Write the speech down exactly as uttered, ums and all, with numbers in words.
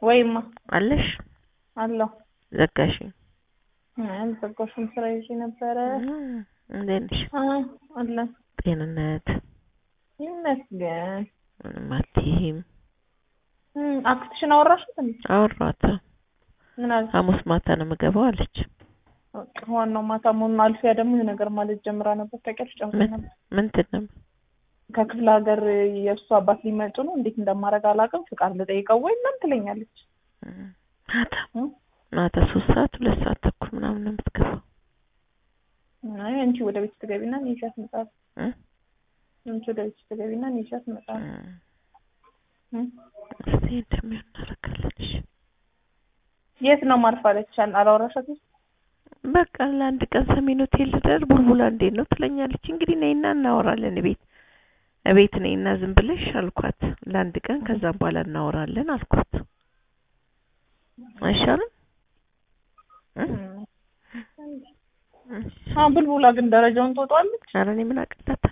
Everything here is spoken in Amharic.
ወይማ አለሽ አለው ዘጋሽ አይ ዘጋሽም ስራ ይዤ ነበር እንዴት ነሽ አለ ጤንነት ይመስገን ማቲም አክትሽን አወራሽት እንዴ አወራታ ምን አለ ሐሙስ ማታ ነው የምገባው አለች ዋናው ማታ ምን አልፊያ ደግሞ ነገር ማለት ጀምራ ነበር ተቀርጭ ነበር ምንድን ነው ከክፍለ ሀገር የእሱ አባት ሊመጡ ነው እንዴት እንደማረጋ አላውቅም ፍቃድ ልጠይቀው ወይ ምን ትለኛለች ማታ ማታ ሶስት ሰዓት ሁለት ሰዓት ተኩል ምናምን ነው የምትገባው አይ አንቺ ወደ ቤት ትገቢና ንይሻት መጣ እ አንቺ ወደ ቤት ትገቢና ንይሻት መጣ እ እስቲ እንደምን እናረጋለች የት ነው ማርፋለች አላወራሻትም በቃ ለአንድ ቀን ሰሜን ሆቴል ደር ቡልቡላ እንዴት ነው ትለኛለች እንግዲህ ነይና እናወራለን ቤት እቤት ነይና ዝም ብለሽ አልኳት ለአንድ ቀን ከዛም በኋላ እናወራለን አልኳት አይሻልም እ አ ቡልቡላ ግን ደረጃውን ተወጣለች ኧረ እኔ ምን አቀጣት